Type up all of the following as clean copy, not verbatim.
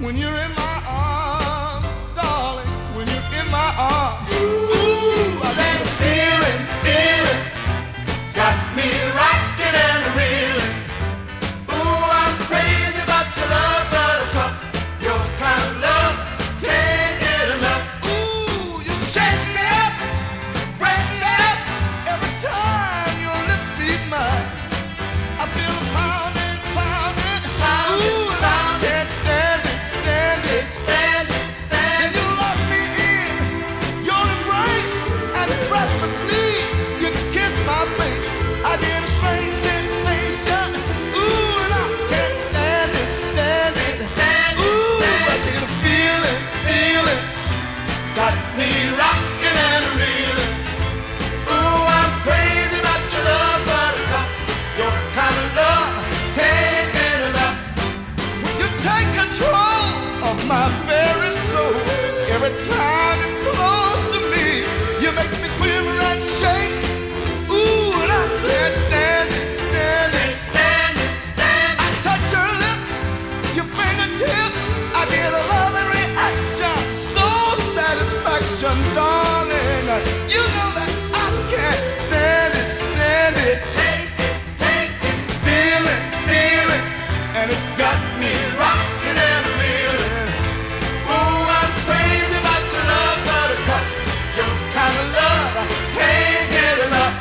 when you're in my arms, darling, when you're in my arms. Ooh, that feeling, it's got me rocking and reeling. Ooh, I'm crazy about your love, buttercup, your kind of love, can't get enough. Ooh, you shake me up, break me up, every time your lips meet mine. I feel a pounding, pounding, pounding. Ooh, and I can't stand it, stand it, stand it, stand it. You lock me in your embrace and breathlessly you kiss my face. I get a strange sensation. Ooh, and I can't stand it, stand it, stand it. Ooh, I get a feeling, it's got me rocking and reeling. Ooh, I'm crazy about your love, buttercup, your kind of love, can't get enough. You take control of my very soul. Every time you're close to me, you make me quiver and shake. Ooh, and I can't stand it, stand it, stand it, stand it. I touch your lips, your fingertips, I get a loving reaction, so satisfaction, darling. You know that I can't stand it, stand it. Take it, feel it, and it's got me rocking and reeling. Ooh, I'm crazy about your love, buttercup, your kind of love, I can't get enough.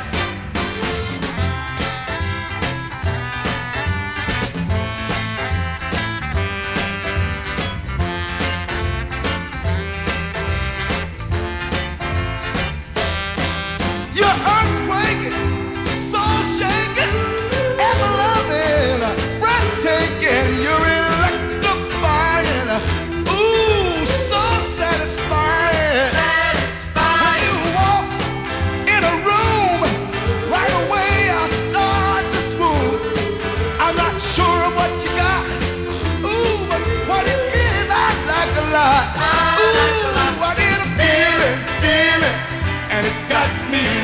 You're earthquaking, soul shaking, ever loving, breathtaking. You're electrifying. Ooh, so satisfying. When you walk in a room, right away I start to swoon. I'm not sure of what you got. Ooh, but what it is I like a lot. Ooh, I get a feeling, and it's got me